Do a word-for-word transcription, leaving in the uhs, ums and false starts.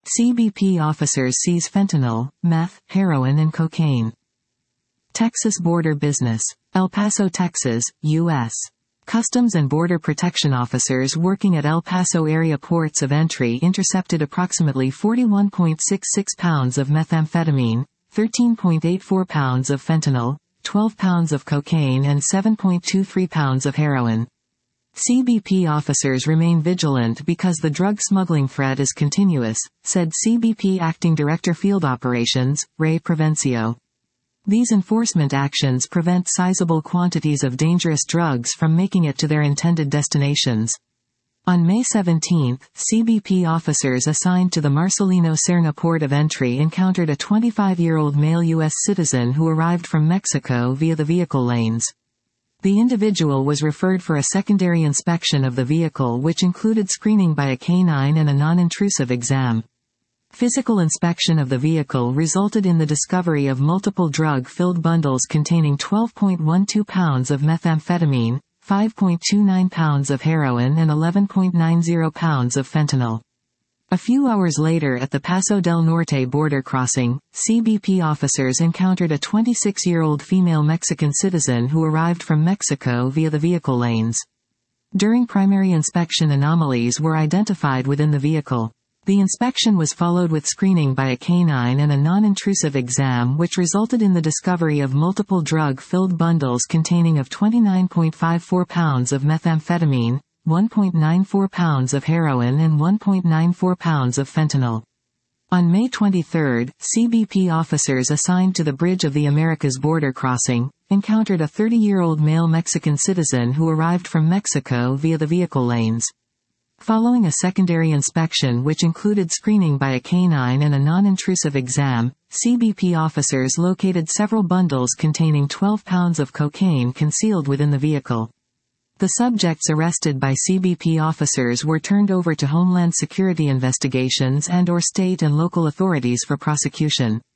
C B P officers seize fentanyl, meth, heroin and cocaine. Texas border business. El Paso, Texas, U S Customs and Border Protection officers working at El Paso area ports of entry intercepted approximately forty-one point six six pounds of methamphetamine, thirteen point eight four pounds of fentanyl, twelve pounds of cocaine and seven point two three pounds of heroin. C B P officers remain vigilant because the drug smuggling threat is continuous, said C B P Acting Director Field Operations, Ray Provencio. These enforcement actions prevent sizable quantities of dangerous drugs from making it to their intended destinations. On May seventeenth, C B P officers assigned to the Marcelino Serna port of entry encountered a twenty-five-year-old male U S citizen who arrived from Mexico via the vehicle lanes. The individual was referred for a secondary inspection of the vehicle, which included screening by a canine and a non-intrusive exam. Physical inspection of the vehicle resulted in the discovery of multiple drug-filled bundles containing twelve point one two pounds of methamphetamine, five point two nine pounds of heroin and eleven point nine zero pounds of fentanyl. A few hours later at the Paso del Norte border crossing, C B P officers encountered a twenty-six-year-old female Mexican citizen who arrived from Mexico via the vehicle lanes. During primary inspection, anomalies were identified within the vehicle. The inspection was followed with screening by a canine and a non-intrusive exam, which resulted in the discovery of multiple drug-filled bundles containing of twenty-nine point five four pounds of methamphetamine, one point nine four pounds of heroin and one point nine four pounds of fentanyl. On May twenty-third, C B P officers assigned to the Bridge of the Americas border crossing encountered a thirty-year-old male Mexican citizen who arrived from Mexico via the vehicle lanes. Following a secondary inspection which included screening by a canine and a non-intrusive exam, C B P officers located several bundles containing twelve pounds of cocaine concealed within the vehicle. The subjects arrested by C B P officers were turned over to Homeland Security investigations and/or state and local authorities for prosecution.